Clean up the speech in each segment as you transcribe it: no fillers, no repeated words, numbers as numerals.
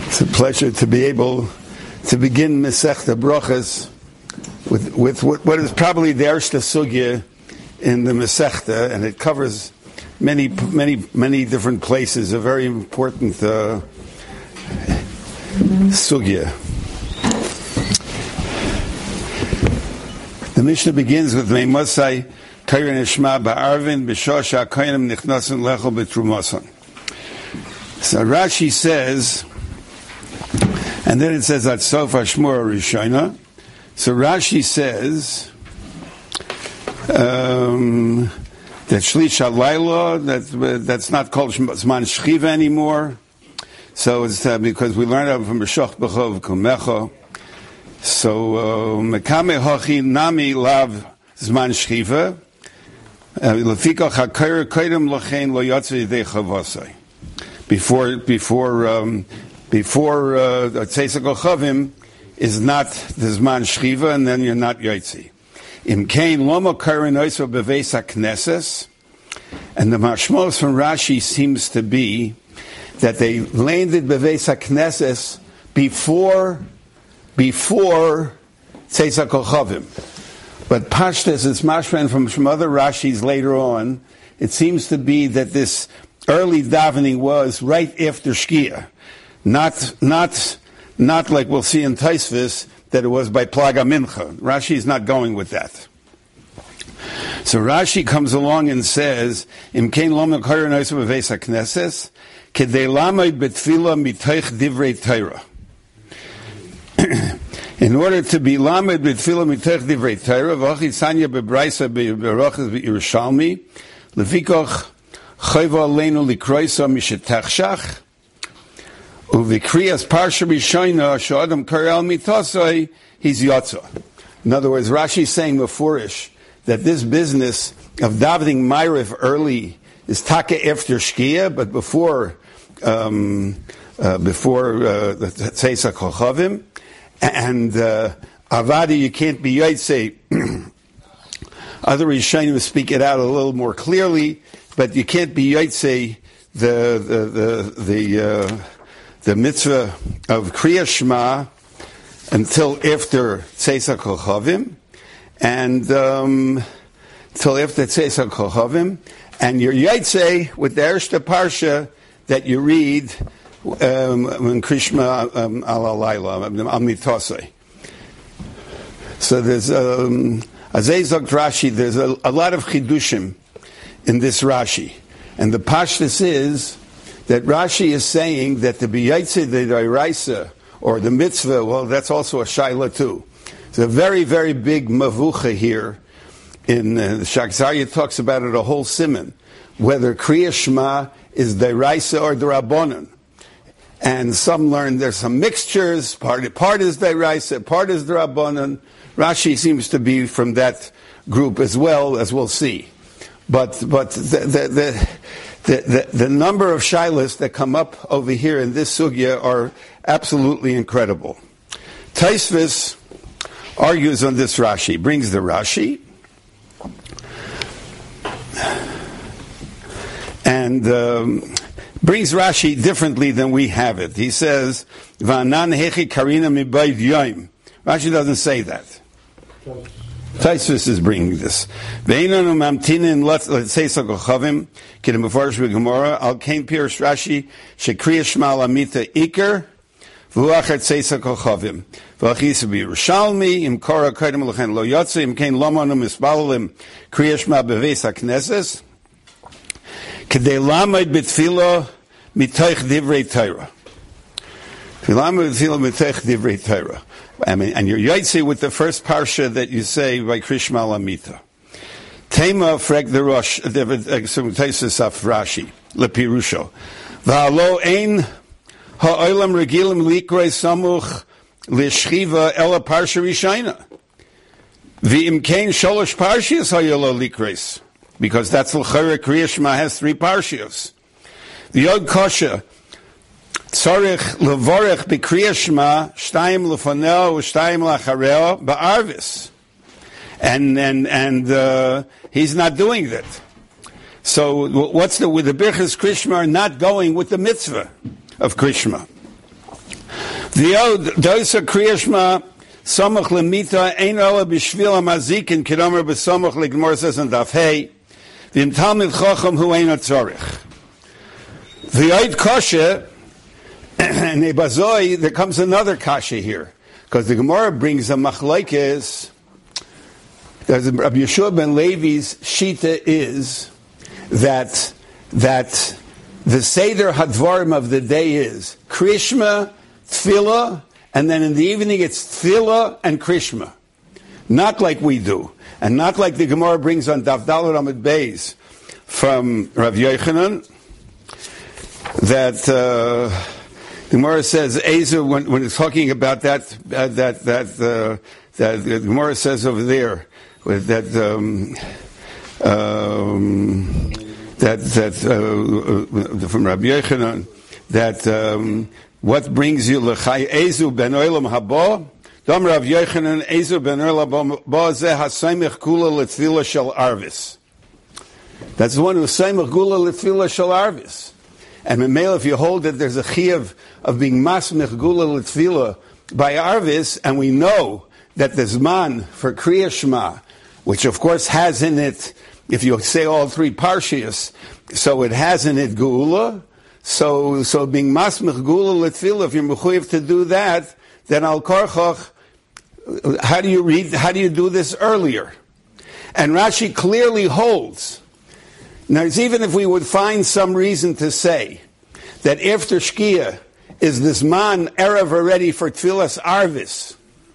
It's a pleasure to be able to begin Masechta Brachas with what is probably the Ershta Sugya in the Masechta, and it covers many different places, a very important Sugya. The Mishnah begins with Meimosai Kair Nishma Ba'arvin B'Shosha Koyanim Nichnasin Lechel B'Trumasan. So Rashi says, and then it says at Sof Hashmur Rishona. So Rashi says that Shlish HaLayla, that's not called Zman Shchiva anymore. So it's because we learned it from B'Shoch B'Chov Kumecha. So Mekame Hochi Nami Lav Zman Shchiva Lefikach HaKair Koydem Lochein Lo Yotze Yidei Chavosai. Before Tzeisa Kochavim is not the Zman Shchiva, and then you're not Yotzi. Im Kain Loma Kair Noiso Beveis HaKnesses, and the mashmos from Rashi seems to be that they landed Beveis HaKnesses before Tzeisa Kochavim. But Pashtas, it's mashman from other Rashis later on, it seems to be that this early davening was right after Shkia. Not like we'll see in Taisvis, that it was by Plaga Mincha. Rashi is not going with that. So Rashi comes along and says, Im kein lomel koyer noisu beveis hakneses, kedei lamed betfila mitoich divrei Torah. In order to be lamed betfila mitoich divrei Torah, v'ochi sanya bebraisa berochas b'Yerushalmi, levikoch chayva aleinu likroisa mishetachshach, uvikriyas parsha b'shoina she'adam karel mitosai, he's yotza. In other words, Rashi is saying before-ish that this business of davening Ma'ariv early is taka after Shkia, but before the Tzeisa Kochavim, and Avadi, you can't be Yotzei. Other Rishonim speak it out a little more clearly, but you can't be Yotzei the mitzvah of Kriya Shema until after Tzeisa Kochavim, and till after Tzeisa Kochavim, and your Yotzei with the Ershta Parsha that you read when Krishma Alalayla Al Mitosai. So there's Azezok Rashi. There's a lot of chidushim in this Rashi, and the pashtus is that Rashi is saying that the b'yaitze the Doraisa or the mitzvah, well, that's also a shaila too. It's a very, very big mavucha here. In the Shakzarya talks about it a whole siman, whether Kriya Shema is Doraisa or D'Rabbanan. And some learn there's some mixtures. Part is Doraisa, part is D'Rabbanan. Rashi seems to be from that group as well, as we'll see. But the number of shilas that come up over here in this sugya are absolutely incredible. Taisvis argues on this Rashi, brings the Rashi, and brings Rashi differently than we have it. He says, "Va'anan hechi karina mibayv yoim." Rashi doesn't say that. Taisvis is bringing this. Ve'inanu mamtinin l'tzeisa kochavim k'dem b'farish b'gemara al kain pirush Rashi shekriya shema lamita iker v'uachar tzeisa kochavim v'achisa b'Yerushalmi im kora kaidem l'chen lo yotze im kain lomanu mispalalim kriya shema b'veis hakneses k'dei lamed b'tfilo mitoich divrei Torah. V'lamed b'tfilo mitoich divrei Torah. I mean, and you're Yaitse with the first parsha that you say by Krishma Lamita. Tema frek the Rosh, the Taisus of Rashi, Lepirusho. V'alo ein ha'olam regilim likrei samuch l'shchiva ela parsha rishayna. V'im kein sholosh parshias ha'yolo likreis. Because that's l'chara Kriya Shema has 3 parshios. The Yod Kosha, Tzorich levorech b'Kriya Shema, shtayim lefoneo u'shtayim lachareo ba'arvis, and he's not doing that. So what's with the Birchas Krishma are not going with the mitzvah of Krishma? Doisa Kriyashma Samach Lemita Ein Ola B'Shvil HaMazikin Kedomer B'Samach L'Gemor says in Daf Hey V'im Talmid Chacham Hu Ein Tzorich V'yoid Koshe and Ebazoi, there comes another kasha here because the Gemara brings a machlokes. Rabbi Yeshua ben Levi's shita is that the Seder Hadvarim of the day is Krishma, Tefillah, and then in the evening it's Tefillah and Krishma. Not like we do. And not like the Gemara brings on Daf Daled Amud Beis from Rav Yochanan, that the Gemara says, Ezer, when it's talking about that the Gemara says over there, that from Rabbi Yochanan, that what brings you l'chai Ezu ben olam haba? Dam Rav Yochanan Ezu ben olam haba zeh hasaymich gula l'tfila shel arvis. That's the one who saymich gula l'tfila shel arvis. And Memel, if you hold that there's a chiyuv of being masmich gula l'tfila by arvis, and we know that the zman for Kriya Shema, which of course has in it, if you say all three parshias, so it has in it Geula. So being masmich Geula l'tfila, if you're mechuyev to do that, then al karchach, how do you do this earlier? And Rashi clearly holds. Now, even if we would find some reason to say that after Shkia is this man erev already for tfilas arvis,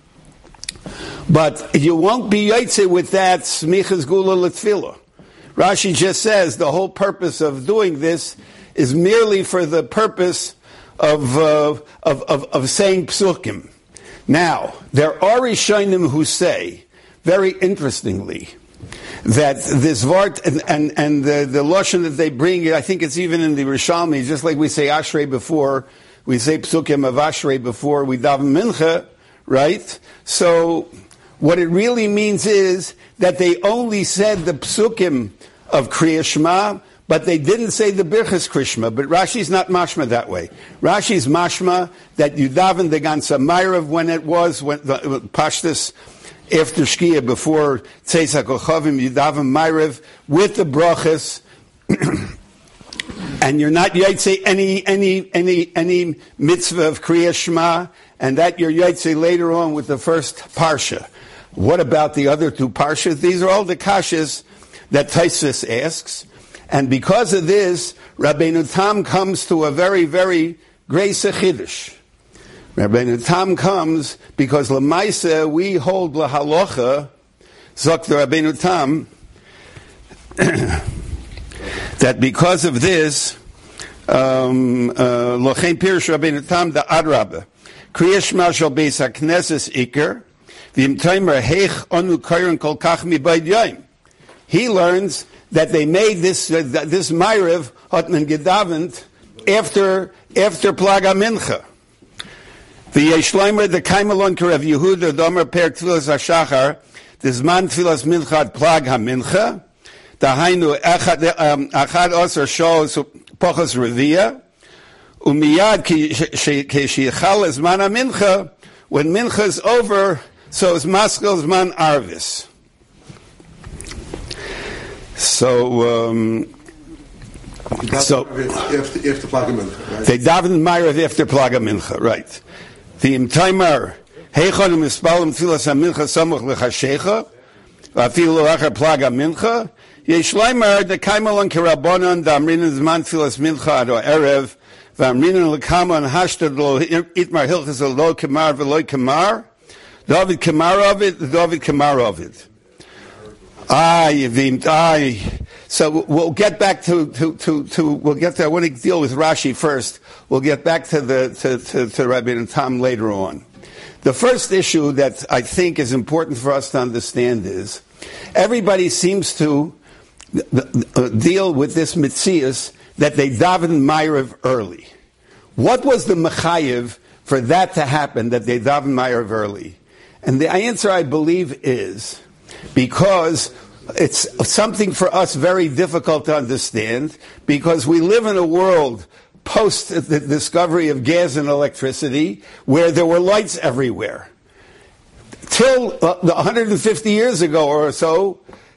but you won't be yaitze with that smichas gula l'tfilah. Rashi just says the whole purpose of doing this is merely for the purpose of saying psukim. Now, there are Rishonim who say, very interestingly, that this vart and the lashon that they bring, I think it's even in the Rishalmi, just like we say Ashrei before, we say psukim of Ashrei before we daven mincha, right? So what it really means is that they only said the psukim of Kriya Shema, but they didn't say the Birchas Krishma. But Rashi's not mashma that way. Rashi's mashma that you daven the Gansa Ma'ariv when the Pashtus after Shkia, before Tzeisak Ochavim, you daven Ma'ariv with the brachas, and you're not yaitze any mitzvah of Kriya Shema, and that you're yaitze later on with the first parsha. What about the other two parshas? These are all the kashas that Tosfos asks, and because of this, Rabbeinu Tam comes to a very, very great chiddush. Rabbeinu Tam comes because Lamaisa we hold lahalocha, Zok the Rabbeinu Tam, that because of this, Lochein Pirush Rabbeinu Tam the Adraba, Kriya Shema shel Beis HaKnesses Iker, V'im Tomer Heich Onu Kairon Kol Kach Mibayid Yom. He learns that they made this Ma'ariv Hotman Gedavent after Plaga Mincha. The Yeshleimer, the Kaimalon Kerav Yehuda, the Omer Per Tfilas HaShachar, the Zman Tfilas Mincha at Plag HaMincha, the Hainu Achad Osar Shos Pochos Revia, Umiyad Ki Sheyichal Zman HaMincha, when Mincha is over, so is Maskal Zman Arvis. So after Plaga Mincha, right? They daven Ma'ariv after Plaga Mincha, right? The Imtaimer Heichon Mispalim Tfilas HaMincha Samuch L'Chashecha V'afilu Achar Plaga Mincha Yeshleimer the Kaimalon Kerabonon Damrinan Zman Tfilas Mincha Ado Erev V'amrinan L'Kamon Hashtad Lo Itmar Hilchas Lo Kemar V'Lo Kemar David Kemar of it, David Kemar of it. So we'll get back to we'll get there. I want to deal with Rashi first. We'll get back to Rabbeinu Tam later on. The first issue that I think is important for us to understand is everybody seems to deal with this mitzias that they daven Ma'ariv early. What was the mechayev for that to happen, that they daven Ma'ariv early? And the answer, I believe, is because it's something for us very difficult to understand, because we live in a world post the discovery of gas and electricity, where there were lights everywhere. Till 150 years ago or so,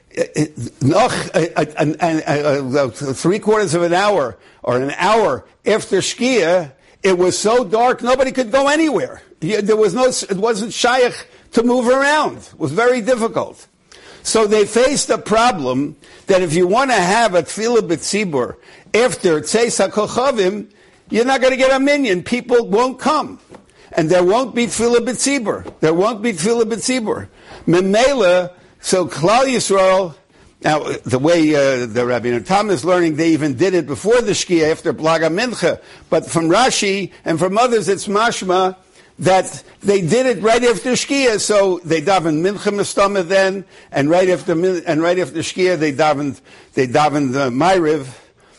3/4 of an hour or an hour after Shkia, it was so dark nobody could go anywhere. It wasn't shaykh to move around. It was very difficult. So they faced a problem that if you want to have a tefillah b'tzibur after Tzeis HaKochavim, you're not going to get a minyan. People won't come. And there won't be tefillah b'tzibur. There won't be tefillah b'tzibur. Memela, so Klal Yisrael, now the way the Rabbi Tam is learning, they even did it before the Shkia, after Plaga Mincha. But from Rashi and from others, it's mashma that they did it right after Shkia, so they davened Mincha Mestama then, and right after Shkia they davened Ma'ariv,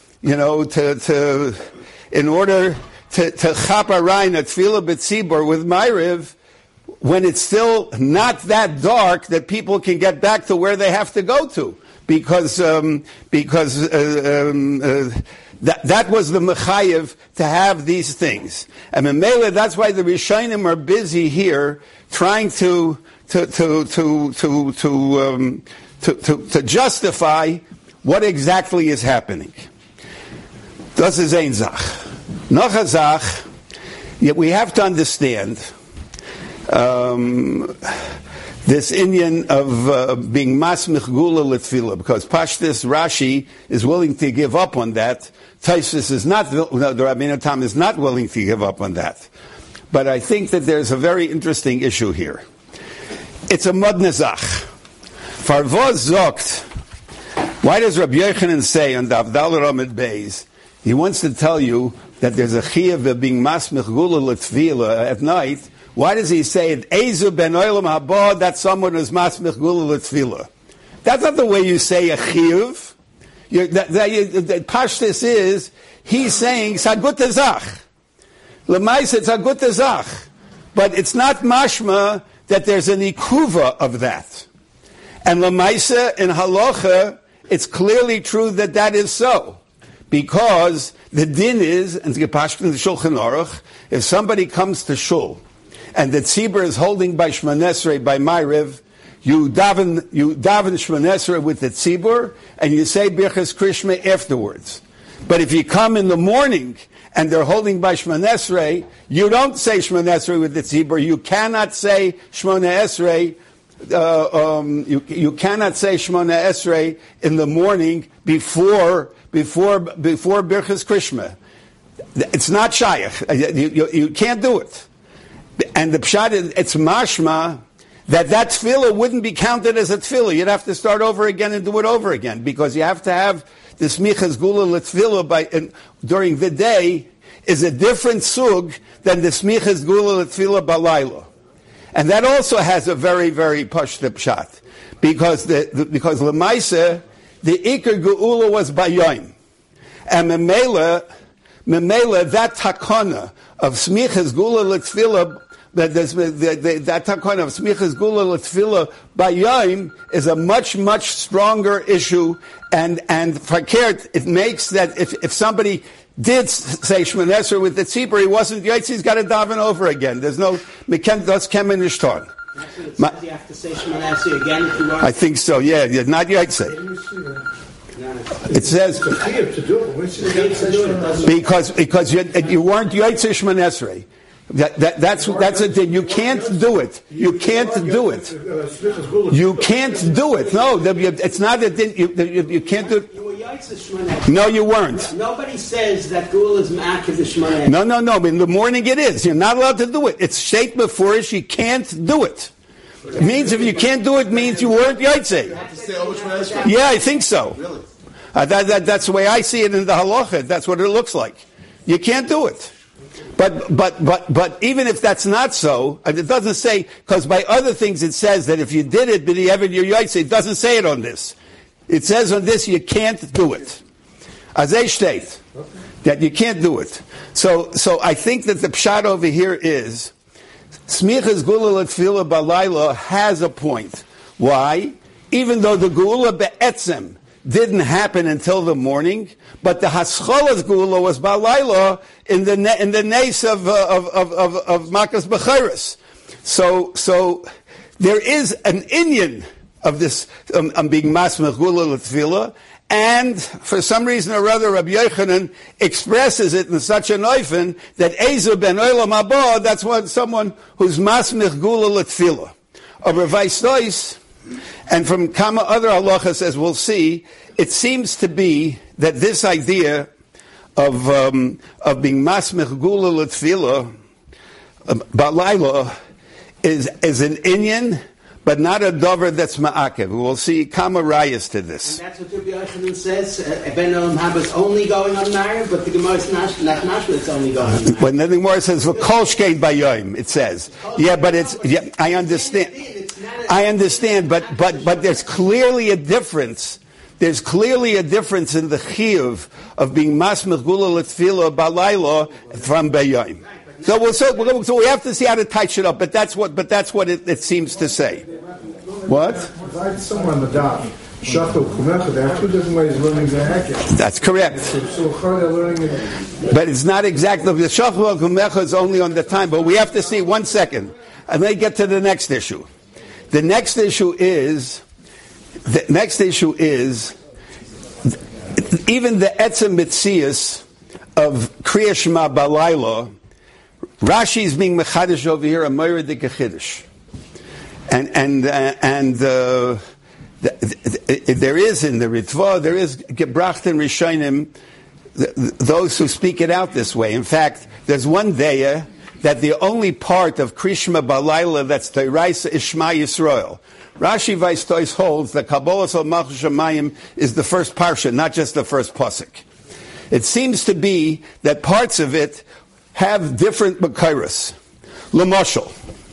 in order to chap arayin a tefillah b'tzibur with Ma'ariv, when it's still not that dark that people can get back to where they have to go to, because that was the mechayev to have these things. And Memele, that's why the Rishonim are busy here trying to justify what exactly is happening. Das ist ein Sach. Noch a Sach, yet we have to understand this inyan of being masmich gula l'tfila, because Pashtus Rashi is willing to give up on that. Taisus is not, the Rabbeinu Tam is not willing to give up on that. But I think that there's a very interesting issue here. It's a modnezach. Farvoz zokt. Why does Rabbi Yochanan say on the Avdal Ramad Beis, he wants to tell you that there's a chiyuv of being masmich gula l'tfila at night. Why does he say it? Ezu ben olam haba, that someone is masmich gula l'tfila. That's not the way you say a chiyuv. Pashtus is, he's saying, sagut zach. L'maisa, it's sagut zach. But it's not mashma that there's an ikuva of that. And l'maisa, in halacha, it's clearly true that that is so. Because the din is, and to get pashtus in the Shulchan Aruch, if somebody comes to shul, and the tzibur is holding by Shmoneh Esrei, by Ma'ariv, you daven Shmoneh Esrei with the tzibur, and you say Birchas Krishma afterwards. But if you come in the morning, and they're holding by Shmoneh Esrei, you don't say Shmoneh Esrei with the tzibur. You cannot say Shmoneh Esrei, you cannot say Shmoneh Esrei in the morning before Birchas Krishma. It's not shaykh. You can't do it. And the pshat is, it's mashma that tefillah wouldn't be counted as a tefillah. You'd have to start over again and do it over again, because you have to have the smichas gula l'tefillah during the day is a different sug than the smichas gula l'tefillah balayla. And that also has a very, very pashta pshat, because l'maisa, the ikar geula was bayayim. And memela, that takana of smichas gula l'tefillah, that takana of smichas gula l'tefillah bayayim is a much, much stronger issue, and fakert, it makes that if somebody did say Shmoneh Esrei with the tzibur, he wasn't yaitz, he's got to daven over again. There's no meken das kemen nishton. You have to say Shmoneh Esrei again if you want. I think so. Yeah, not yaitz. It says because you weren't yaitz Shmoneh Esrei. That's a thing. You can't do it. You can't do it. You can't do it. No, it's not a thing. You can't do it. You were yaitz Shmoneh Esrei. No, you weren't. Nobody says that gula is ma'akev the Shmoneh Esrei. No. In the morning it is. You're not allowed to do it. It's sheit beforish. You can't do it. It means if you can't do it, means you weren't yaitz. Yeah, I think so. Really? That's the way I see it in the halacha. That's what it looks like. You can't do it. But even if that's not so, it doesn't say, because by other things it says that if you did it, b'diavad your yaitz, it doesn't say it on this. It says on this you can't do it. Azay state that you can't do it. So I think that the pshat over here is smichas gula l'tefillah balayla has a point. Why? Even though the gula be'etzem, didn't happen until the morning, but the Hascholas Geula was Balayla in the nace of Makas Bechiris. So there is an inyan of this being Masmech Geula L'Tfila, and for some reason or other, Rabbi Yochanan expresses it in such an oifen that Ezu ben Olam Haba, that's what someone who's Masmech Geula L'Tfila. Or Vaistois, and from Kama other halachas, as we'll see, it seems to be that this idea of being Masmech Geula L'Tfila, Balayla, is an inyan, but not a dover that's ma'akev. We'll see Kama rayas to this. And that's what Rabbi Yochanan says. Ben Olam Haba is only going on Marav, but the Gemara is not Nashma, it's only going on Marav. When the Gemara says v'kol shkein bayom, it says. Yeah, but it's. Yeah, I understand. I understand, but there's clearly a difference. There's clearly a difference in the chiyuv of being Masmech Geula L'Tfila Balayla from bayom. So we have to see how to touch it up, but that's what it seems to say. What? Somewhere on the dot. Shachal Kumecha, there are two different ways of learning the Hakesh. That's correct. But it's not exactly, the Shachal Kumecha is only on the time, but we have to see 1 second. And then get to the next issue. The next issue is even the Etzem Mitzias of Kriya Shema Balayla, Rashi is being mechadish over here, a moira de kechiddush, and there is in the Ritva, there is gebracht and rishonim, those who speak it out this way. In fact, there's one day that the only part of Krishma Balayla that's Teiraisa is Shema Yisrael. Rashi Vaistois holds that Kabbalah Sol Malchus Shamayim is the first parsha, not just the first pasuk. It seems to be that parts of it have different Makairos. L'moshel.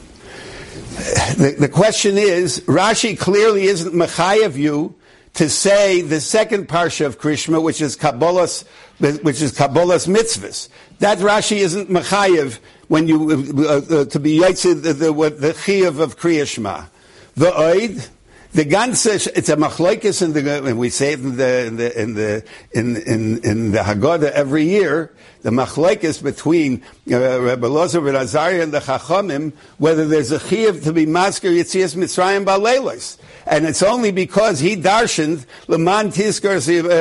The question is, Rashi clearly isn't mechayev you to say the second parsha of Krishma, which is Kabbalah's mitzvahs. That Rashi isn't mechayev when you to be yaitz the chiyuv of Kriya Shema. The oid. The ganze, it's a machlokes and we say it in the Haggadah every year. The machlokes between Rebbe Elazar ben Azariah and the Chachamim, whether there's a chiyuv to be masker Yetzias Mitzrayim Baleilos. And it's only because he darshaned Leman Tizkor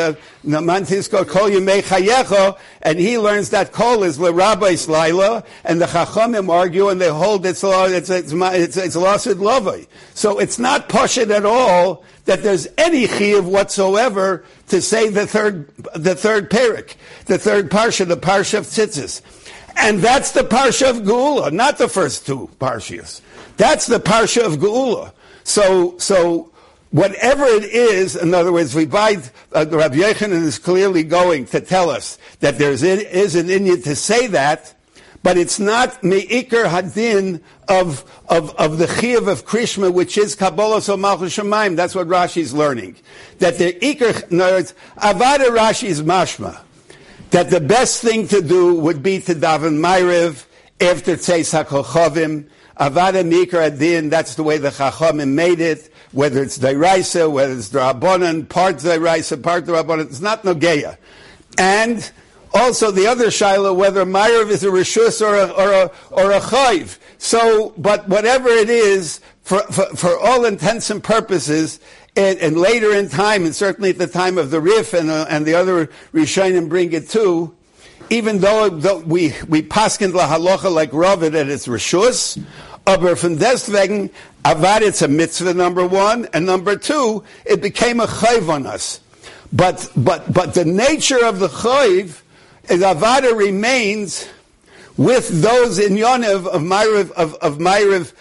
Kol Yemei Chayecha, and he learns that Kol is LeRabbeis Laila, and the Chachamim argue and they hold it's Lasid Lavai. So it's not pashut at all that there's any chiyuv whatsoever to say the third perik, the third parsha, the parsha of Tzitzis. And that's the parsha of Geula, not the first two parshias. That's the parsha of Geula. So whatever it is, in other words, Rabbi Yochanan is clearly going to tell us that there is an inyan to say that, but it's not me'ikar hadin of the chiyuv of Krishma, which is Kabbalah so Malchus Shamayim. That's what Rashi is learning. That the ikar, in other words, Avada Rashi is mashma. That the best thing to do would be to daven Ma'ariv after Tzeis HaKochavim. Avada Mikra Adin, that's the way the Chachamim made it, whether it's Dairaisa, whether it's Drabanan, part Dairaisa, part Drabanan, it's not Nogeya. And also the other Shaila, whether Ma'ariv is a Rishus or a Chayv. So, but whatever it is, for all intents and purposes, and later in time, and certainly at the time of the Rif and the other Rishonim bring it too, even though we paskin la halacha like Ravid that it's rishus, aber from deswegen avad it's a mitzvah, number one, and number two, it became a chayv on us. But the nature of the chayv is avada remains with those in Yonev of Ma'ariv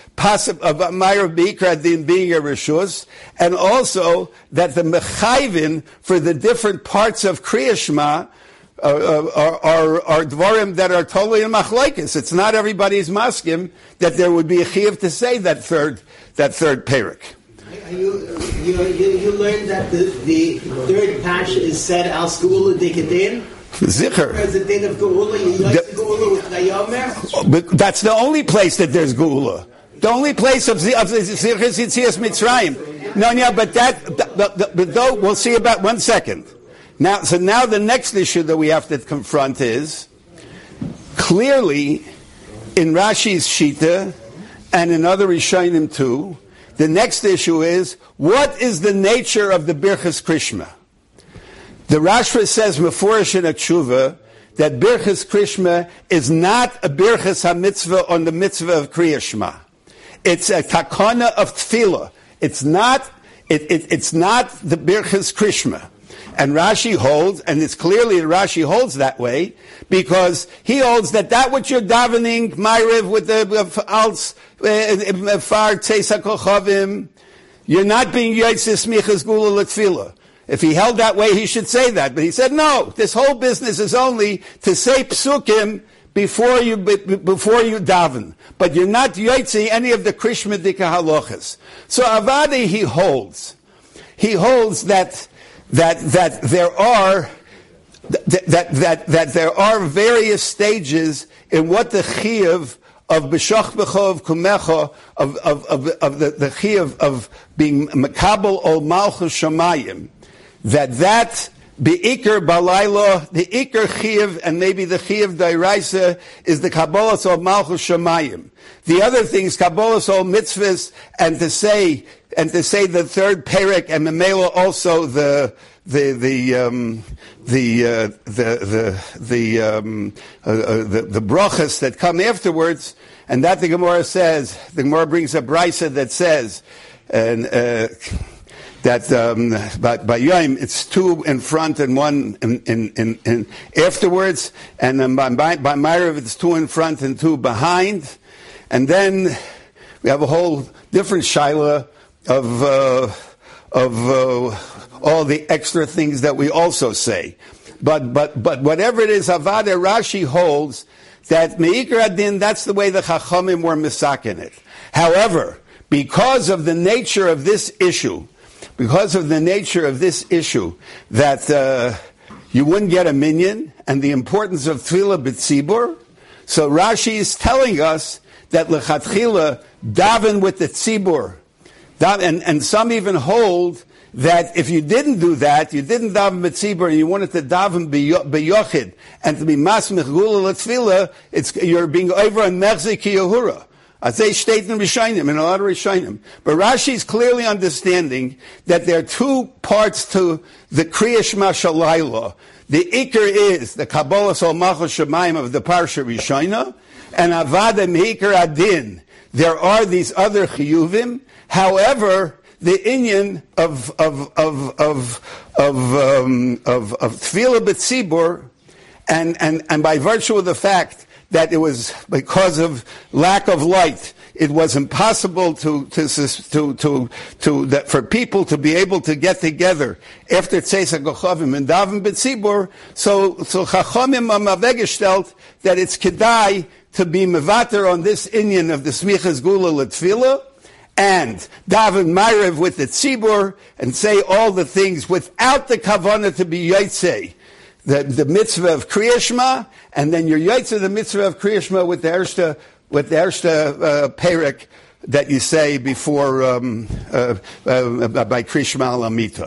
Bikra Din being a rishus, and also that the mechayvin for the different parts of Kriya Shema are dvarim that are totally in machlokes. It's not everybody's maskim that there would be a chiyuv to say that third perik. You learned that the third parsha is said al Geula Dikadin. Zicher. As the din of Geula, you like the Geula with Nayomer. But that's the only place that there's Geula. The only place of Zichas Yitzias Mitzrayim. but but though we'll see about 1 second. Now the next issue that we have to confront is clearly in Rashi's Shita and in other Rishonim too. The next issue is what is the nature of the Birchas Krishma? The Rashba says Mefurish in a tshuva that Birchas Krishma is not a Birchas HaMitzvah on the mitzvah of Kriya Shema. It's a takana of tefillah. It's not the Birchas Krishma. And Rashi holds, and it's clearly that Rashi holds that way, because he holds that which you're davening, Ma'ariv with the Alts, Far Tzeis HaKochavim, you're not being Yotzei Smichas Gula L'Tefillah. If he held that way, he should say that. But he said, no, this whole business is only to say psukim before you daven. But you're not yotzei any of the Krishma Dika halachas. So Avadi, he holds that there are various stages in what the chiyuv of b'shach b'chov kumecha of the chiyuv of being makabel ol malchus shamayim. That be'ikr balaylo, the ikr chiyuv, and maybe the chiyuv dairaisa is the kabbalas ol malchus shamayim. The other things, kabbalas ol mitzvahs, and to say the third perek, and memela also the brachas that come afterwards, and that the Gemara says. The Gemara brings a brisa that says, and that by Yom it's two in front and one in afterwards, and then by Ma'ariv it's two in front and two behind, and then we have a whole different shaila of all the extra things that we also say. But whatever it is, Avada Rashi holds that Me'ikar Adin, that's the way the Chachamim were misaken it. However, because of the nature of this issue, that you wouldn't get a minyan, and the importance of Tefillah B'tzibur, so Rashi is telling us that L'chatchila daven with the tzibur, and some even hold that if you didn't do that, you didn't daven b'tzibur, and you wanted to daven b'yochid, and to be masmich gula l'tfila, you're being over on mechzik yehura. As they state in Rishonim, in a lot of Rishonim. But Rashi is clearly understanding that there are two parts to the Kriya Shema Shalayla. The Iker is the Kabbalah Sol Malchus Shemayim of the Parsha Rishona, and Avada Me'ikar Adin. There are these other chiyuvim. However, the inyan of Tefillah B'tzibur, and by virtue of the fact that it was because of lack of light, it was impossible that for people to be able to get together after Tzeis HaKochavim and daven B'tzibur. So Chachamim Amavegestellt that it's kedai to be mevater on this inyan of the Smichas Gula L'Tefillah, and daven Ma'ariv with the tzibur, and say all the things without the kavanah to be yotzei the mitzvah of Kriya Shema, and then you're yotzei the mitzvah of Kriya Shema with the ershta perek that you say before by Kriya Shema Lamita.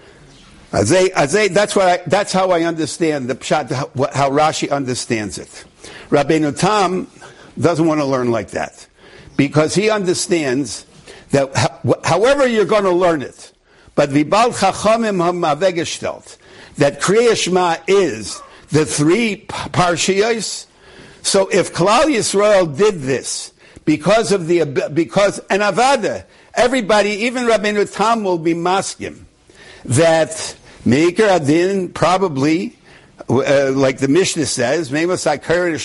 That's how I understand the pshat, how Rashi understands it. Rabbeinu Tam doesn't want to learn like that, because he understands that however you're going to learn it, but v'bal chachamim ha'mavegestellt, that Kriya Shema is the three parshiyos. So if Klal Yisrael did this because and Avada, everybody, even Rabbeinu Tam will be maskim that Me'ikar Adin probably, like the Mishnah says, right? That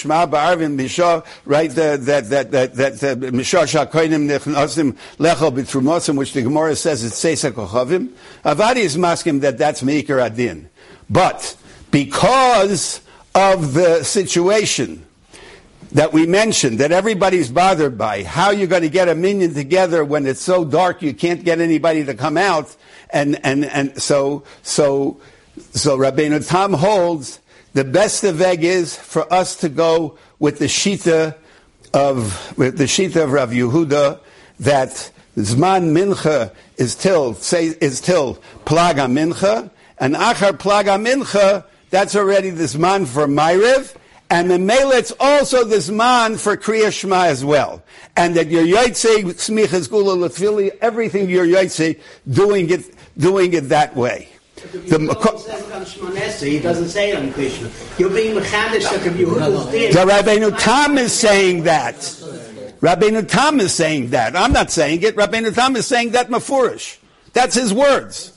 Mishah Shakoinim Nechnasim Lechel B'Trumosim, which the Gemara says it's Tzeis HaKochavim. Avadi is masking that's Me'ikar Adin, but because of the situation that we mentioned, that everybody's bothered by, how you're going to get a minyan together when it's so dark you can't get anybody to come out, and so Rabbeinu Tam holds the best eveg is for us to go with the shita of Rav Yehuda, that Zman mincha is till plaga mincha, and achar plaga mincha, that's already the zman for Ma'ariv, and the Mele, it's also the zman for Kriya Shema as well. And that your Yaitse, Smichas Gula Latfili, everything your Yaitse, doing it that way. He doesn't say it on Krishna. You're being mechanish that if you Rabbeinu Tam is saying that. Rabbeinu Tam is saying that. I'm not saying it. Rabbeinu Tam is saying that mafurish. That's his words.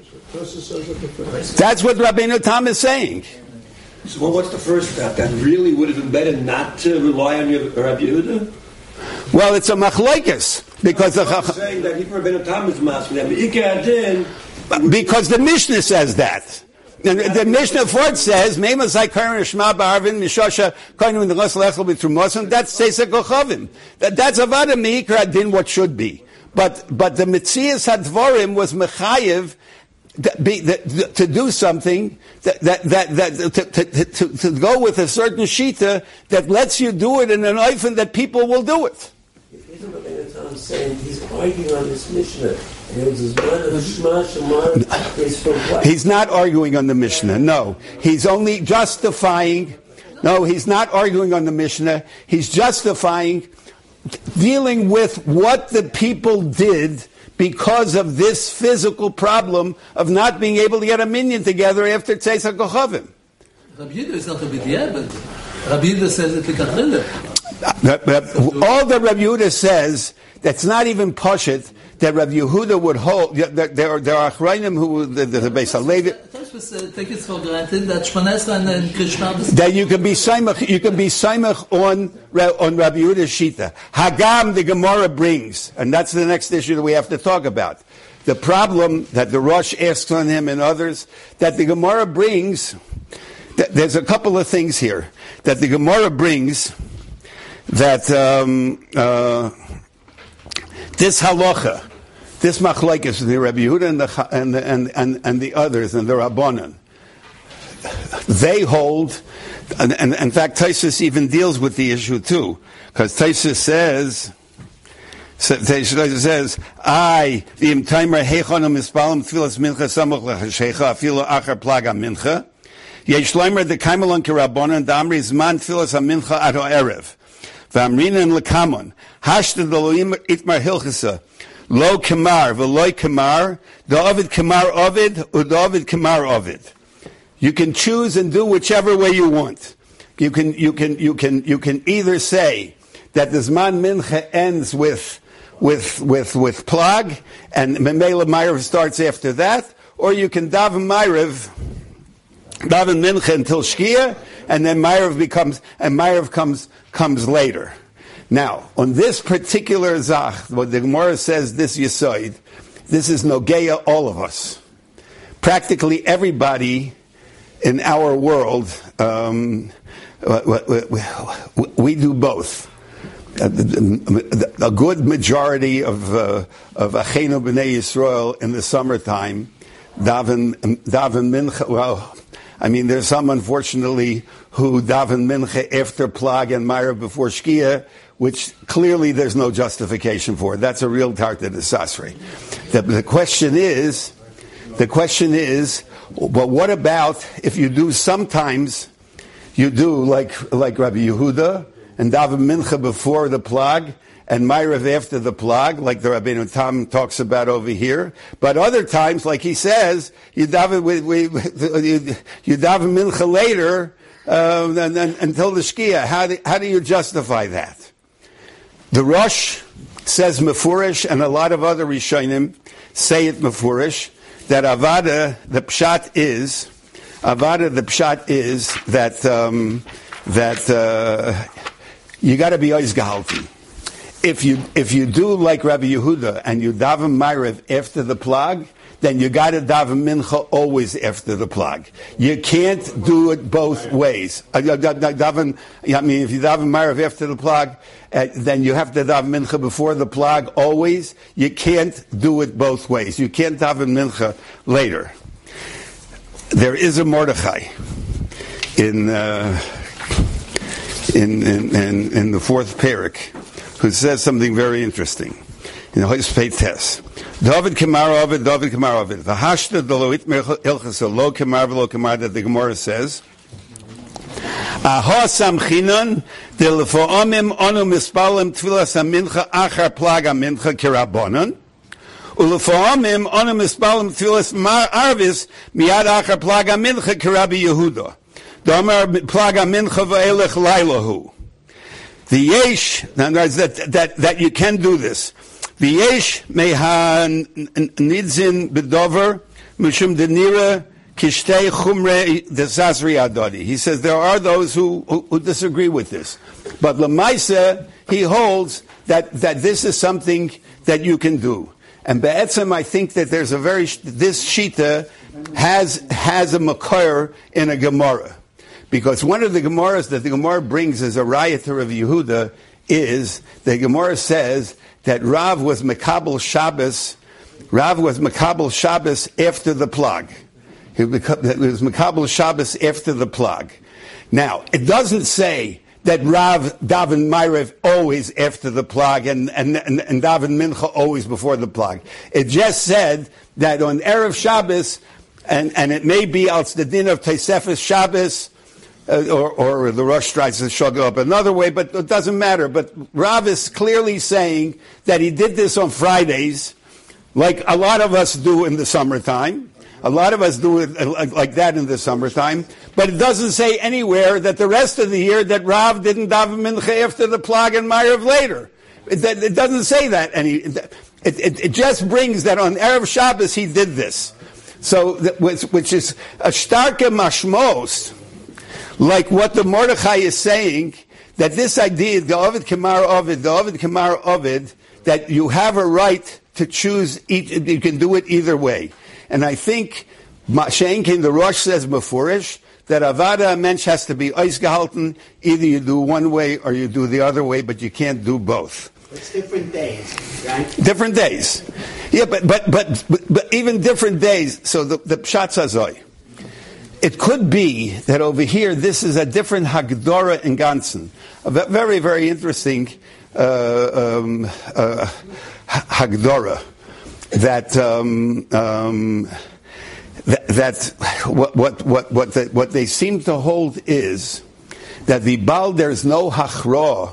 That's what Rabbeinu Tam is saying. So what's the first step? That really would have been better not to rely on your Rabbi Yehuda? Well, it's a machlokes because I'm saying that even Rabbeinu Tam is masking that. Because the Mishnah says that. And the Mishnah Ford says, "Meimah Zay Karen Shema Ba'arvin Mishosha Koinu in the Ghosl Echel B'Trumosim." That's Teisek Kochavim. That's Avada Meikra Din what should be. But the Metzias Hadvorim was mechayev to do something to go with a certain shita that lets you do it in an oifen that people will do it. Isn't Rabbeinu Tam saying he's arguing on this Mishnah? He's not arguing on the Mishnah. No, he's only justifying. No, he's not arguing on the Mishnah. He's justifying dealing with what the people did because of this physical problem of not being able to get a minyan together after Tzeis HaKochavim. Rabbi Yehuda is not a b'diavad, but Rabbi Yehuda says it l'katchila. All that Rabbi Yehuda says, that's not even pashut, that Rabbi Yehuda would hold. There are achrayim who the Beis Halevi. Take it for granted that Shmoneh and Krishna. That you can be saimach on Rabbi Yehuda's shita. Hagam the Gemara brings, and that's the next issue that we have to talk about. The problem that the Rosh asks on him and others that the Gemara brings. There's a couple of things here that the Gemara brings that this halacha, this machlokes, the Rabbi Yehuda and the others and the Rabbanan, they hold, and in fact Tosfos even deals with the issue too, because Tosfos says, I the imtaimer heichonam mispalim tfilas mincha samuch lechashecha afilu achar plaga mincha yesh leimer the kaimelon kirabonan damri zman tfilas mincha ad ha'erev v'amrinan lekamon hashta deloim itmar hilchasa lo kamar v'loy kamar da'ovid kamar ovid u'da'ovid kamar ovid. You can choose and do whichever way you want. You can either say that the zman mincha ends with plag, and Memela Ma'ariv starts after that, or you can daven mincha until Shkia, and then Ma'ariv comes later. Now, on this particular zach, what the Gemara says, this Yesod, this is Nogeya all of us. Practically everybody in our world, we do both. A good majority of Achenu B'nai Yisrael in the summertime daven mincha. Well, I mean, there's some unfortunately who daven mincha after plag and Ma'ariv before Shkia, which clearly there's no justification for. That's a real tarta de sasre. The question is, but what about if you do sometimes? You do like Rabbi Yehuda, and daven mincha before the plag, and Ma'ariv after the plag, like the Rabbeinu Tam talks about over here. But other times, like he says, you daven mincha later until the Shkia. How do you justify that? The Rosh says mefurish, and a lot of other Rishonim say it mefurish, that Avada, the pshat is that you got to be ois gehalten. If you do like Rabbi Yehuda and you daven Ma'ariv after the plag, then you got to daven mincha always after the plag. You can't do it both ways. If you daven Ma'ariv after the plag, then you have to daven mincha before the plag always. You can't do it both ways. You can't daven mincha later. There is a Mordechai in the fourth parak who says something very interesting. In Hospei Tes. David Kamar Ovid, David Kamar Ovid. The Hashta Doloit Ilchas Lo Kamar V'Lo Kamar that the Gemara says. Aha Samchinon Delfoamim Onu Mispalim Tfilas Amincha Achar Plag Amincha Kirabonon. Ulefoamim Onu Mispalim Tfilas Arvis Miad Achar Plag Amincha Kirabi Yehuda. Damar Plag Amincha V'Elech Lailahu. The Yesh, that you can do this. The Yesh meha nidzin bedover mishum denira kishtei chumre desasri adodi. He says there are those who disagree with this, but lemaisa he holds that this is something that you can do. And be'etzem, I think that there's this shita has a makor in a Gemara. Because one of the Gemaras that the Gemara brings as a riater of Yehuda is the Gemara says that Rav was Mekabel Shabbos. Rav was Mekabel Shabbos after the plag. He was Mekabel Shabbos after the plag. Now it doesn't say that Rav daven Ma'ariv always after the plag and daven Mincha always before the plag. It just said that on Erev Shabbos and it may be al the din of Tosefes Shabbos. Or the Rosh tries to show up another way, but it doesn't matter. But Rav is clearly saying that he did this on Fridays, like a lot of us do in the summertime. A lot of us do it like that in the summertime. But it doesn't say anywhere that the rest of the year that Rav didn't daven mincha after the plag and Ma'ariv later. It doesn't say that. It just brings that on Erev Shabbos he did this. So, which is a starke mashmos. Like what the Mordechai is saying, that this idea, the Ovid Kamar Ovid, that you have a right to choose, you can do it either way. And I think, Sheinkin, the Rosh says Mefurish, that Avada Mensch has to be Eis gehalten, either you do one way or you do the other way, but you can't do both. It's different days, right? Different days. Yeah, but even different days, so the Pshat Hazoi. It could be that over here, this is a different Hagdora in Gansen. A very, very interesting Hagdora. What they seem to hold is that the Baal, there's no Hachra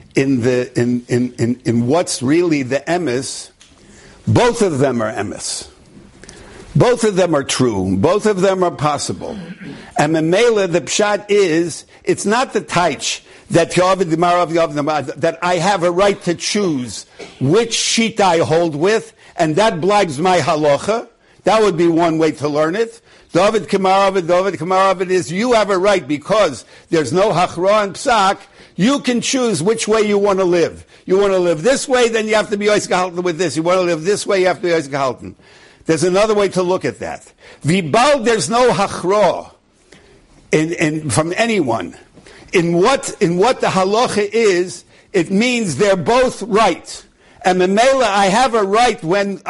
in what's really the emes. Both of them are emes. Both of them are true. Both of them are possible. And Memela, the pshat is, it's not the taich that that I have a right to choose which sheet I hold with, and that blights my halacha. That would be one way to learn it. David Kamaravid is you have a right because there's no hachra and psak. You can choose which way you want to live. You want to live this way, then you have to be ois gehalten with this. You want to live this way, you have to be ois gehalten. There's another way to look at that. Vibal, there's no hachra from anyone. In what the halacha is, it means they're both right. And memela, I have a right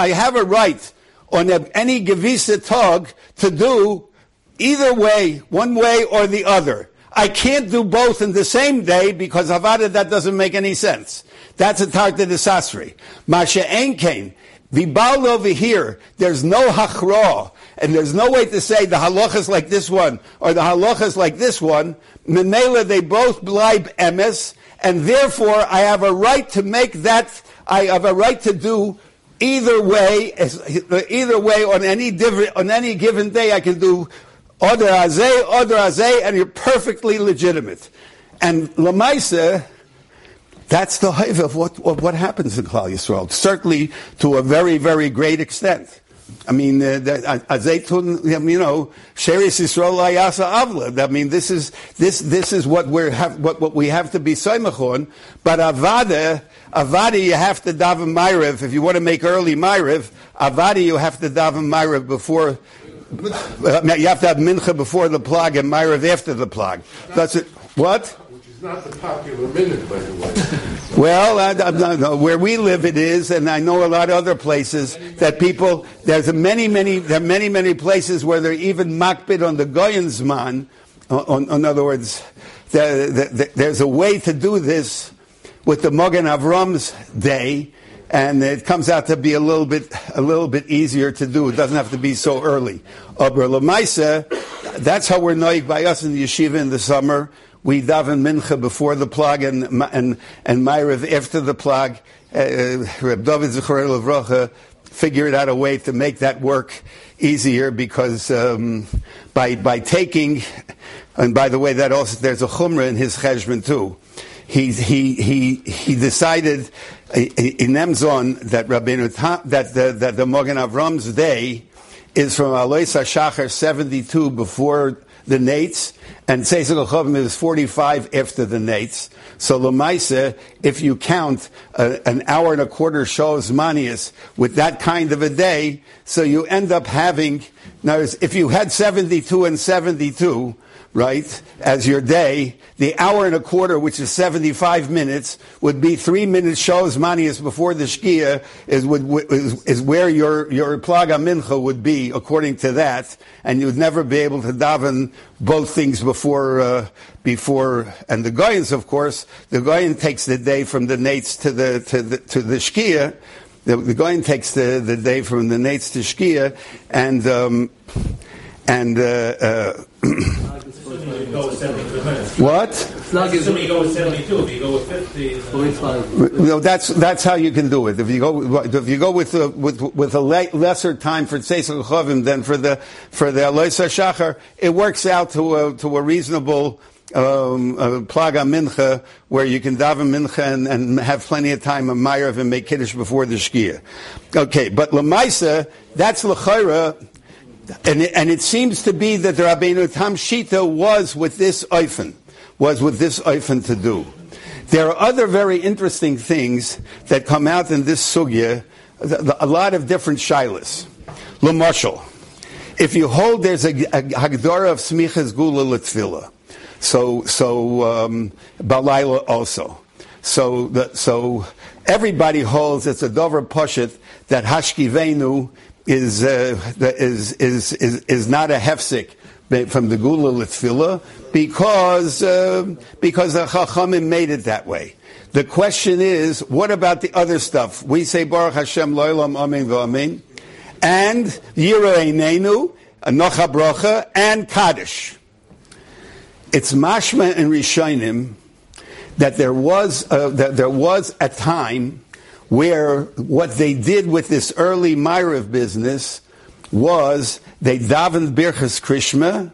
on any gevisa tog to do either way, one way or the other. I can't do both in the same day because havada, that doesn't make any sense. That's a tarta de sasri. Masha enkein. The Baal over here, there's no hachra, and there's no way to say the halacha is like this one, or the halacha is like this one. Memela, they both bleib emes, and therefore I have a right to make that, I have a right to do either way on any given day I can do Oder Azeh, and you're perfectly legitimate. And Lamaisa, that's the height of what happens in Klal Yisrael. Certainly to a very, very great extent. I mean, Azaytun, Sheris Yisrael Ayasa Avla. I mean, this is what we have to be soymach on. But Avada, you have to daven Ma'ariv. If you want to make early Ma'ariv, Avada, you have to daven Ma'ariv before. You have to have mincha before the plag and Ma'ariv after the plag. That's it. What? Which is not the popular minute, by the way. Well, where we live it is, and I know a lot of other places that people. There's many places where they're even makbid on the goyin's man. In other words, there's a way to do this with the Mogen Avram's day. and it comes out to be a little bit easier to do. It doesn't have to be so early. Aber l'maisa, that's how we're noig by us in the yeshiva in the summer. We daven mincha before the plug and Ma'ariv after the plug. Reb David Zichrono Livrocha figured out a way to make that work easier because by taking, and by the way, that also there's a chumrah in his cheshbon too. He decided in Emzon that Rabbeinu that the Mogen Avram's day is from Alois HaShachar 72 before the Nates, and Tzeisel Chovim is 45 after the Nates. So Lamaisa, if you count an hour and a quarter shows manias with that kind of a day, so you end up having, now if you had 72 and 72, right, as your day, the hour and a quarter, which is 75 minutes, would be 3 minutes shows manias before the Shkia is where your plaga mincha would be, according to that, and you'd never be able to daven both things before, and the Goyans, of course, the Goyan takes the day from the Nates to the Shkia. The Goyan takes the day from the Nates to Shkia, what? Assuming you go with 72, if you go with 50, 45. No, that's how you can do it. If you go with a lesser time for Tzeisel Chovim than for the Alois HaShachar, it works out to a reasonable plaga mincha where you can daven mincha and have plenty of time of Ma'ariv and make kiddush before the shkia. Okay, but l'maisa, that's l'chayra. And it seems to be that the Rabbeinu Tam Shita was with this oifen to do. There are other very interesting things that come out in this sugya, a lot of different shilas. L'mashal, if you hold there's a hagdara of smichas gula l'tfila, so balayla also. So everybody holds it's a dover poshet that hashkivenu is not a hefsek from the Gula L'Tfilah because the Chachamim made it that way. The question is, what about the other stuff? We say Baruch Hashem Lo'olam Amen V'Amen, and Yira Einenu, Nocha Bracha, and Kaddish. It's mashma in Rishonim that there was a time where what they did with this early Ma'ariv business was they davened Birchas Krishma,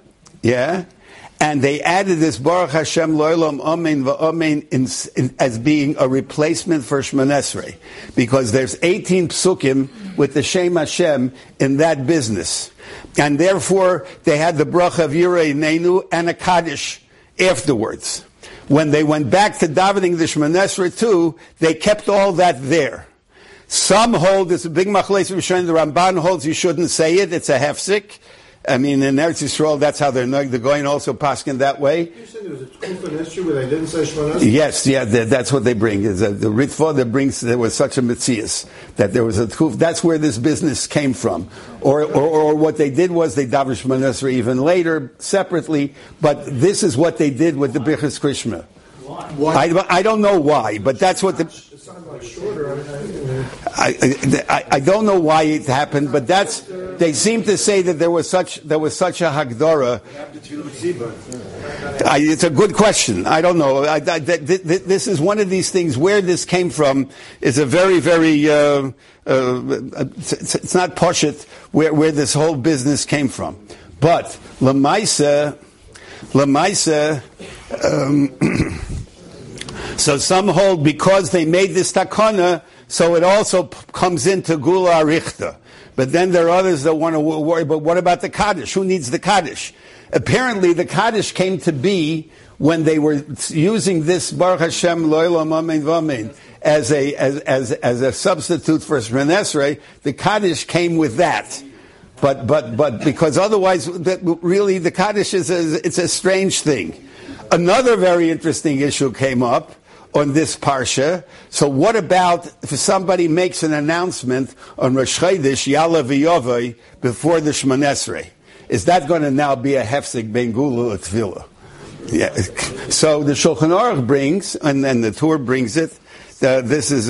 and they added this Baruch Hashem Lo'olam Amen V'Amen as being a replacement for Shmoneh Esrei, because there's 18 psukim with the Shem Hashem in that business, and therefore they had the bracha of Yirei Neinu and a Kaddish afterwards. When they went back to davening the Shmoneh Esrei too, they kept all that there. Some hold, it's a big machlokes of Rishonim, the Ramban holds you shouldn't say it, it's a hefsek. I mean, in Eretz Yisrael, that's how they're knowing. The Goyen also paskin that way. You said there was a Tkufa issue where they didn't say Shmoneh Esrei? Yes, that's what they bring. Is the Ritva that brings, there was such a mitzias, that there was a Tkuf. That's where this business came from. Or what they did was they davened Shmoneh Esrei even later, separately, but this is what they did with the Birchas Krishma. Why? I don't know why, but that's what the... It sounded like shorter. I don't know why it happened, but that's, they seem to say that there was such a hagdara. It's a good question. I don't know. This is one of these things. Where this came from is a very, very. It's not poshut where this whole business came from, but lamaisa. So some hold because they made this takana, so it also comes into Gula Arichta. But then there are others that want to worry, but what about the Kaddish? Who needs the Kaddish? Apparently the Kaddish came to be when they were using this Baruch Hashem Lo'olam Amen V'Amen as a substitute for Shmoneh Esrei. The Kaddish came with that. But because otherwise, really the Kaddish it's a strange thing. Another very interesting issue came up on this parsha. So what about if somebody makes an announcement on Rosh Chodesh Ya'aleh V'Yoveh before the Shmoneh Esrei? Is that going to now be a hefsek ben Gula L'Tfilah? Yeah. So the Shulchan Aruch brings, and then the Tur brings it, this is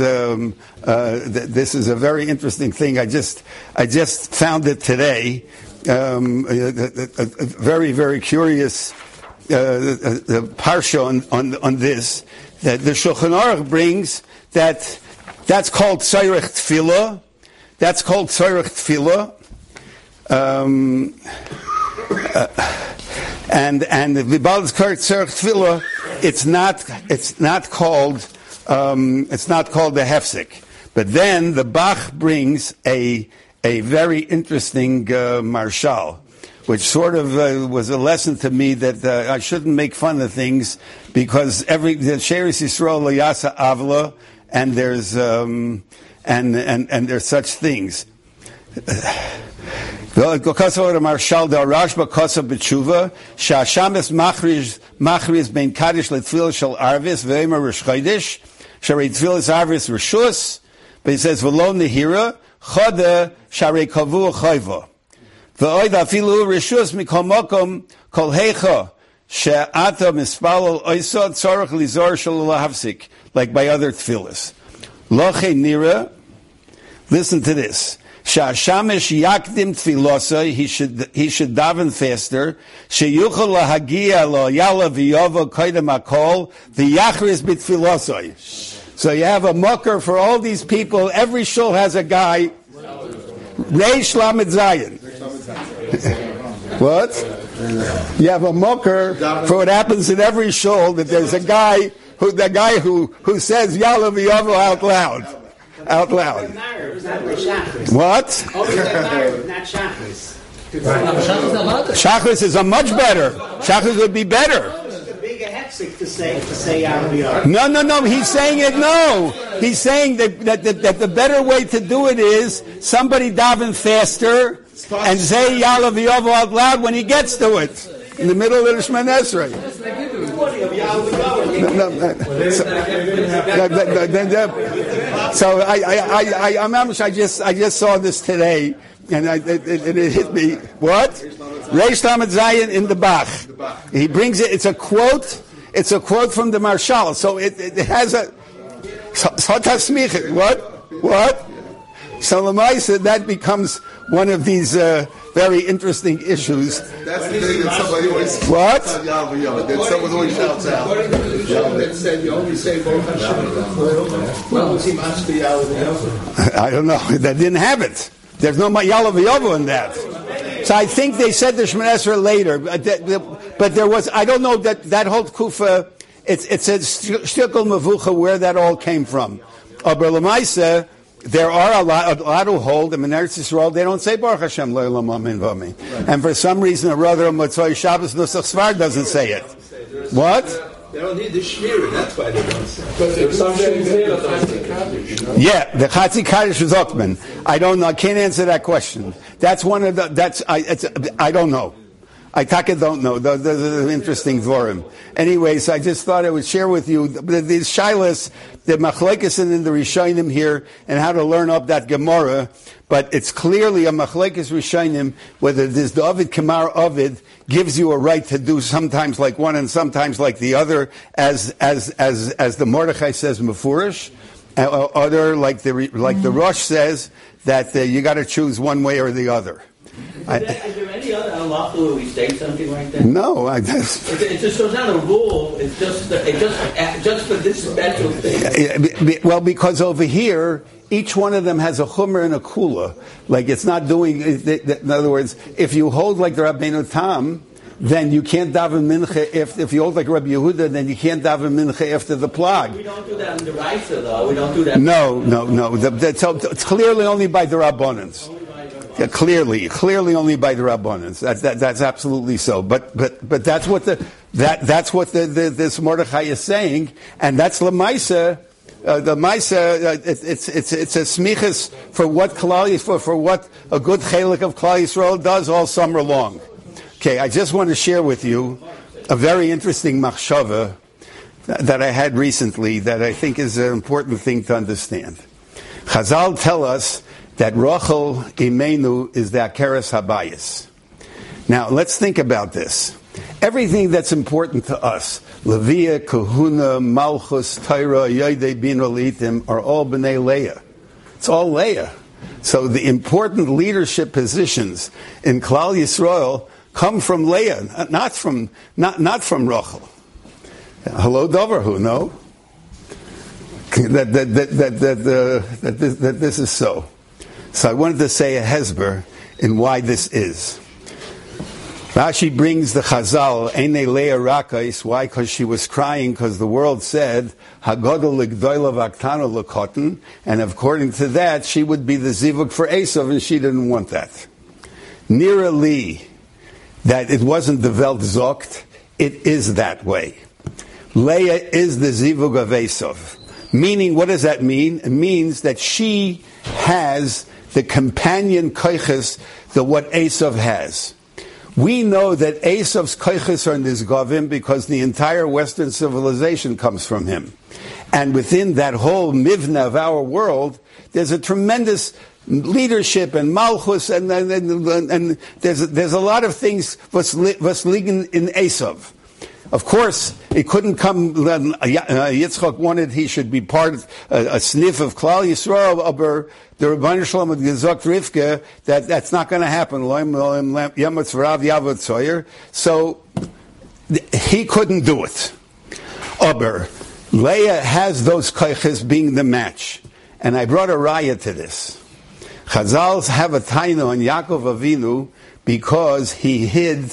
a very interesting thing. I just found it today. A very, very curious parsha on this, that the Shulchan Aruch brings that's called Tzorech Tefillah. That's called Tzorech Tefillah. And the Bibal's Tzorech Tefillah, it's not called the Hefsek. But then the Bach brings a very interesting marshal, which sort of was a lesson to me that I shouldn't make fun of things, because the Sheris Yisrael Yasa Avla, and there's there's such things. Marshal the Rashba Kosa B'tshuva Shashames Machriz Ben Kaddish L'Tfil Shel Arvis Ve'Emer Rosh Chodesh Sharei Tfil Arvis Rishus. But he says V'lo Nehira Choda Sharei Kavu Chayva V'Oid Afilu Rishus Mikol Mokom Kol Heicha She'ata Mispalol Oisod Tzorach Lizor Shel Lahavsik, like by other tefillas. Loche Nira. Listen to this. Sha'ashamesh yakdim tfilosai, he should daven faster. Sheyuchel lahagia lo yala v'yova koydem hakol v'yachris b'tfilosai. So you have a mucker for all these people. Every shul has a guy. Reish Lamed Zayin. What? You have a mucker for what happens in every shul, that there's a guy who says yala v'yova out loud. What? Shachris is a much better. Shachris would be better. No. He's saying it. No, he's saying that the better way to do it is somebody daven faster and say Ya'ala v'Yovo out loud when he gets to it in the middle of the Shemona Esrei. So I just saw this today, and it hit me. What? Reish Lamed Zayin in the Bach. He brings it. It's a quote. It's a quote from the Marshal. So it has a. What? So Lamaisa, that becomes one of these very interesting issues. That's the thing that somebody always. What? That someone always shouts out. That said you only say Baruch Hashem. Well, was he matched the Ya'ala? I don't know. That didn't have it. There's no Ya'ala v'Yovo in that. So I think they said the Shemona Esrei later, but there was. I don't know that whole kufa. It's a shtickle mavucha where that all came from. Aber Lamaisa, there are a lot who hold the Eretz Yisrael. They don't say Baruch Hashem Le'olam Amen V'Amen, and for some reason or other, Motzoi Shabbos Nusach Svar doesn't say it. What? They don't need the shmira. That's why they don't say. But there's some things there that Yeah, the Chatzi Kaddish is Okman. I don't know. I can't answer that question. That's one of the. I don't know. I don't know. Those are interesting dvorim. Anyways, I just thought I would share with you these shilas, the machlekes in the Rishonim here, and how to learn up that Gemara. But it's clearly a machlekes Rishonim, whether this David Kamar Ovid gives you a right to do sometimes like one and sometimes like the other, as the Mordechai says Mefurish, other like the Rosh says that you got to choose one way or the other. Is there any other halacha where we say something like that? No, It just goes down a rule. It's just for this special thing. Well, because over here, each one of them has a chumrah and a kula. Like it's not doing. In other words, if you hold like the Rabbeinu Tam, then you can't daven mincha. If you hold like Rabbi Yehuda, then you can't daven mincha after the plag. We don't do that in the Raisa, though. We don't do that. No. So it's clearly only by the Rabbanans. Yeah, clearly only by the Rabbanans. That's absolutely so. But that's what this Mordechai is saying, and that's Lamaisa. The Maisa, it's a smichas for what Klal Yisrael, for what a good chelik of Klal Yisrael does all summer long. Okay, I just want to share with you a very interesting machshava that I had recently that I think is an important thing to understand. Chazal tell us that Rachel Imenu is the Akeres Habayis. Now, let's think about this. everything that's important to us, Leviah, Kahuna, Malchus, Torah, Yodei, Bin Litim, are all B'nai Leah. It's all Leah. So the important leadership positions in Klal Yisrael come from Leah, not from Rachel. Hello, Doverhu, no? That this is so. So I wanted to say a hesber in why this is. Rashi brings the Chazal, Einei Leah Rakais, why? Because she was crying because the world said, Hagodol L'Gdoila V'Aktana L'Kotten, and according to that, she would be the Zivug for Esav, and she didn't want that. Nira Li, that it wasn't the Welt Zokt, it is that way. Leah is the Zivug of Esav. Meaning, what does that mean? It means that she has the companion koiches that what Esav has. We know that Esav's koiches are nizgavim because the entire Western civilization comes from him. And within that whole mivna of our world, there's a tremendous leadership and malchus, and there's a lot of things was liegen in Esav. Of course, it couldn't come. Yitzchak wanted he should be part of a sniff of Klal Yisrael. Aber the Rebbeinu Shalom had gesagt Rivka that's not going to happen. So he couldn't do it. Aber Leah has those koiches being the match, and I brought a raya to this. Chazals have a taina on Yaakov Avinu because he hid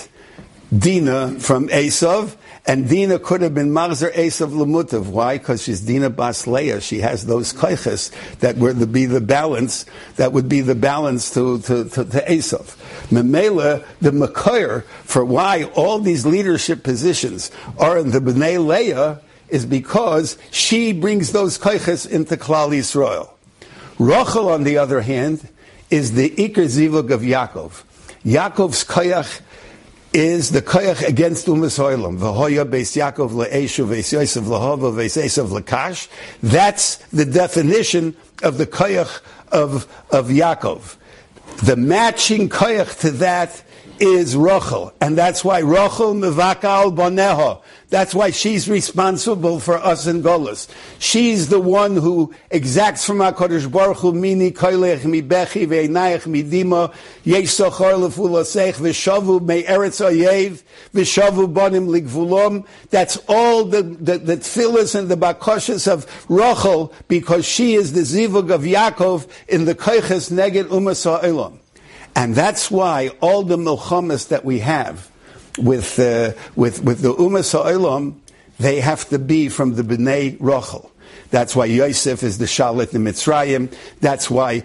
Dinah from Esav. And Dinah could have been Marzer Esav Lemutav. Why? Because she's Dinah Bas Leah. She has those koiches that would be the balance. That would be the balance to Esav. Memela, the Makoyer, for why all these leadership positions are in the Bnei Leah is because she brings those koiches into Klal Yisrael. Rachel, on the other hand, is the Iker Zivug of Yaakov. Yaakov's koyach is the koyach against Umas Olam. V'hoya beis Yaakov le'eshu veis Yosef l'hova veis Esav l'kash. That's the definition of the koyach of Yaakov. The matching koyach to that is Rachel, and that's why Rachel mevakal boneha. That's why she's responsible for us in Golus. She's the one who exacts from HaKadosh Baruch Hu mini koilech mi bechi ve'einayach mi dima yesh sochor lefulasech v'shavu me'eretz oyev v'shavu bonim ligvulom. That's all the tefillas and the bakoshes of Rachel because she is the zivug of Yaakov in the koiches neged umas ha'olam. And that's why all the milchamas that we have with the Umas Ha'olam, they have to be from the Bnei Rachel. That's why Yosef is the Shalit in Mitzrayim. That's why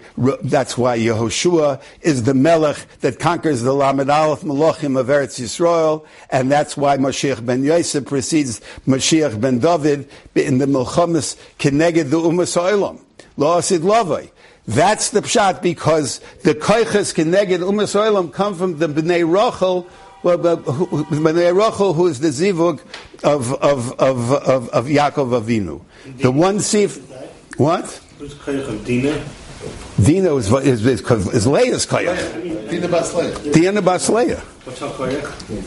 Yehoshua is the Melech that conquers the Lamed Aleph Melachim of Eretz Yisrael. And that's why Mashiach ben Yosef precedes Mashiach ben David in the milchamas Keneged the Umas Ha'olam. Lo Asid Lavai. That's the pshat because the koiches keneged Umas Olam come from the Bnei Rachel, Bnei Rachel, who is the zivug of Yaakov Avinu. The one sif, what? Who's koich of Dinah? Dinah is Leah's koich. Dinah Bas Leah. Dinah Bas Leah. What's her koich?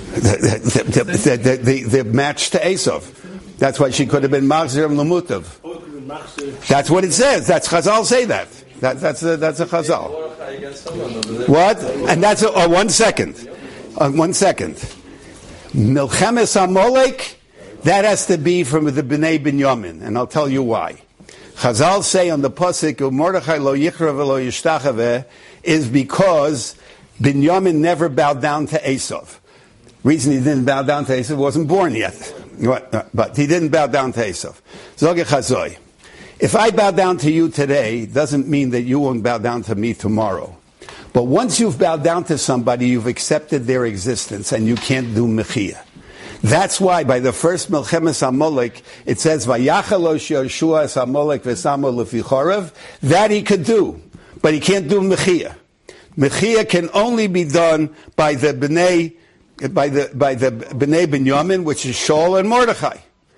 The match to Esav. That's why she could have been Machzir and Lemutav. That's what it says. That's Chazal say that. That's a Chazal. What? And that's 1 second. 1 second. Milchemes Amalek, that has to be from the Bnei Binyamin, and I'll tell you why. Chazal say on the pasuk Mordechai lo yichra v'lo yishtachaveh is because Binyamin never bowed down to Esav. Reason he didn't bow down to Esav, wasn't born yet, but he didn't bow down to Esav. Zogeh Chazoi. If I bow down to you today, doesn't mean that you won't bow down to me tomorrow. But once you've bowed down to somebody, you've accepted their existence, and you can't do mechiyah. That's why by the first Milchemes Amalek, it says, Vayachalosh Yoshua es Amalek v'samo lefi chorev. That he could do, but he can't do mechiyah. Mechiyah can only be done by the Bnei Binyamin, which is Shaul and Mordechai.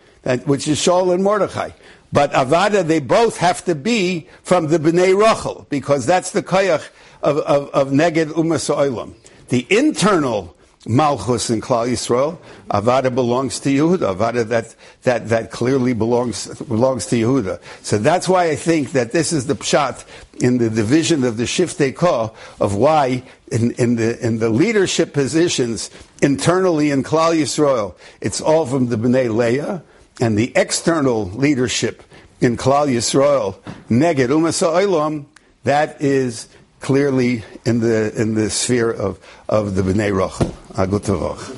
But Avada, they both have to be from the Bnei Rachel, because that's the koyach of Neged Umas Olam. The internal Malchus in Klal Yisrael. Avada belongs to Yehuda. Avada that clearly belongs to Yehuda. So that's why I think that this is the pshat in the division of the Shiftei Koh of why in the leadership positions internally in Klal Yisrael, it's all from the Bnei Leah, and the external leadership in Klal Yisrael, Neged Umas Ha'olam, that is clearly in the sphere of the Bnei Rachel. Agutavach.